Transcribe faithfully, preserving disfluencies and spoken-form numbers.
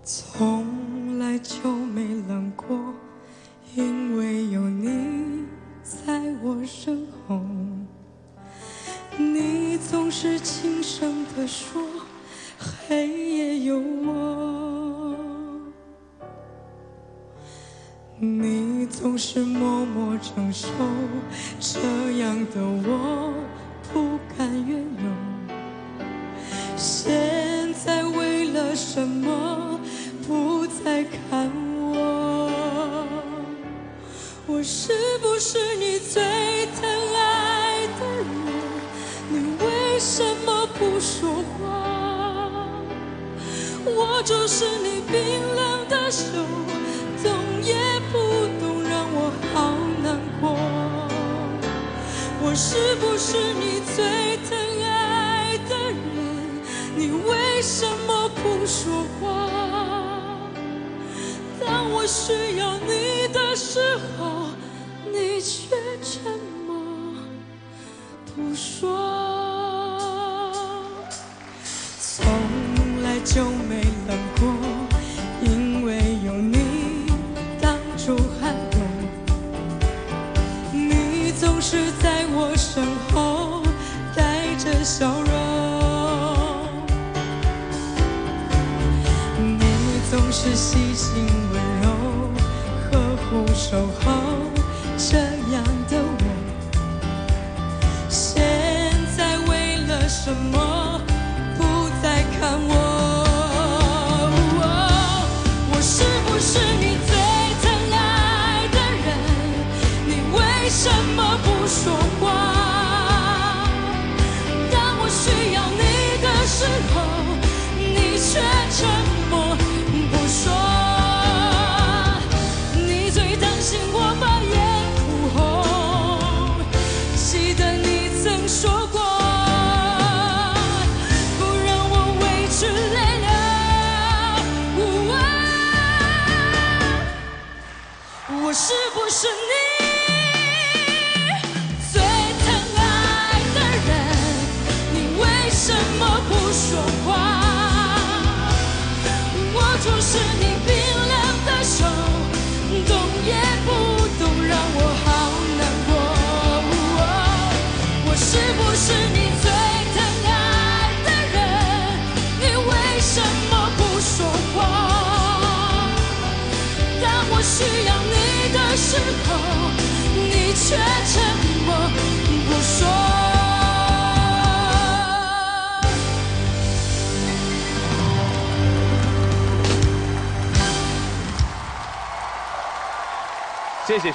从来就没冷过，因为有你在我身后。你总是轻声地说，黑夜有我。你总是默默承受，这样的我不甘愿有。现在为了什么不再看我？我是不是你最疼爱的人？你为什么不说话？我就是你冰冷的手，动也不动，让我好难过。我是不是你最疼爱的人？你为什么不说话？当我需要你的时候，你却沉默不说。从来就没冷过，因为有你挡住寒冬。你总是在我身后带着笑容，你总是细心温柔，呵护守候，这样的我，现在为了什么不再看我？我是不是你最疼爱的人？你为什么不说话？当我需要你的时候，你却沉默不说。你最担心我把眼哭红，记得你曾说过，不让我委屈累了。我是不是你最疼爱的人？你为什么不说话？握住是你冰冷的手，动也不动，让我好难过。我是不是你最疼爱的人？你为什么不说话？当我需要你的时候，你却沉默不说。 谢谢。